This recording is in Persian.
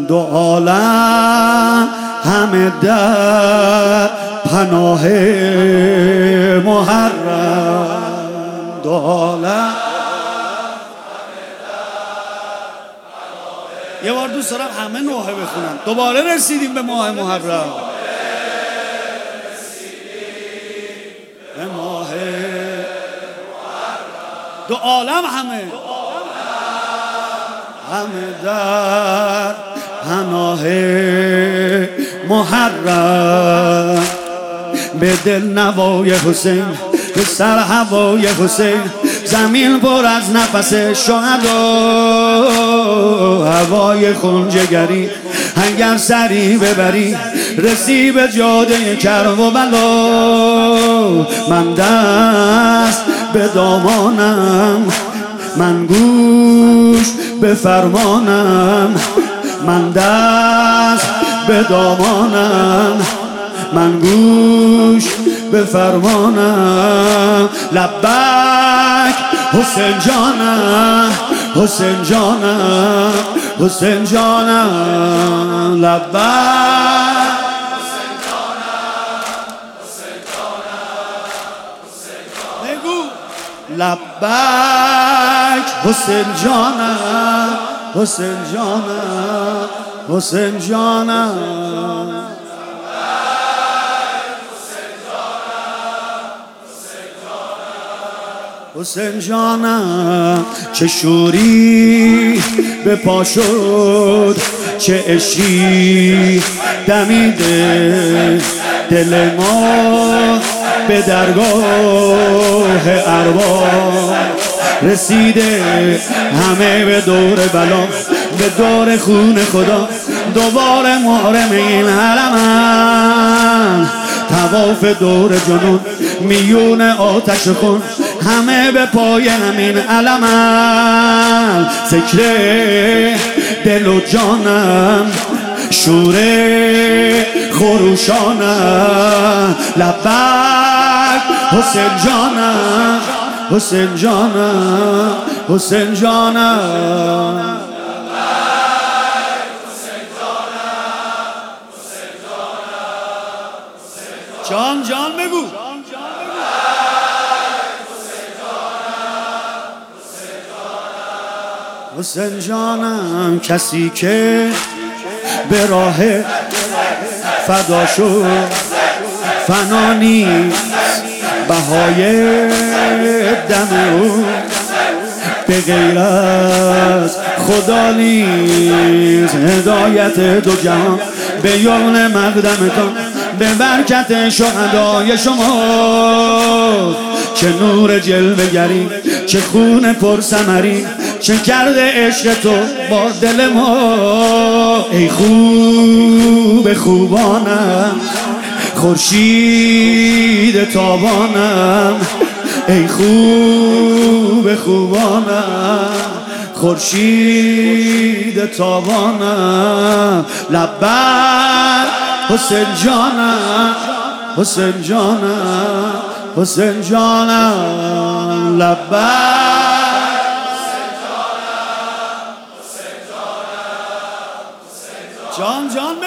دو عالم همه در پناه محرم، دو عالم. یه بار دوست دارم همه نوحه بخونم. دوباره رسیدیم به ماه محرم، به ماه دو عالم همه در پناه محرم. به دل نوای حسین، به سر هوای حسین، زمین پر از نفس شهدا، هوای خونجگری اگر سری ببری رسی به جاده کرب و بلا. من دست به دامانم، من گوش به فرمانم، من دست به دامانم، من گوش به فرمانم. لبک حسین جانم، حسین جانم، حسین جانم، لبک حسین جانم، حسین جانم، حسین جانم. بگو لبک حسین جانم، حسین جانم، حسین جانم. حسین جانم چه شوری به پا شد، چه عشقی دمیده دل ما به درگاه ارواح رسیده. همه به دور بلا، به دور خون خدا، دوباره محرم این حرمن. طواف دور جنون، میون آتش خون، همه به پای همین علمن. ذکر دل و جانم، شور خروشانم. لبک حسین جانم، حسین جانم، حسین جانم. جان جان بگو. حسین جانم کسی که به راه فدا شد، فنا نیست بهای دم او، به غیر از خدا نیست هدایت دو جهان. به یمن مقدمتان، به برکت شهدای شما، چه نور جلوه‌گری، چه خون پرثمری، چه کرده عشق تو با دل ما. ای خوب خوبانم، خورشید تابانم، ای خوب خوبانم، خورشید تابانم. لبک حسین جانم، حسین جانم، حسین جانم، لبک. جان جان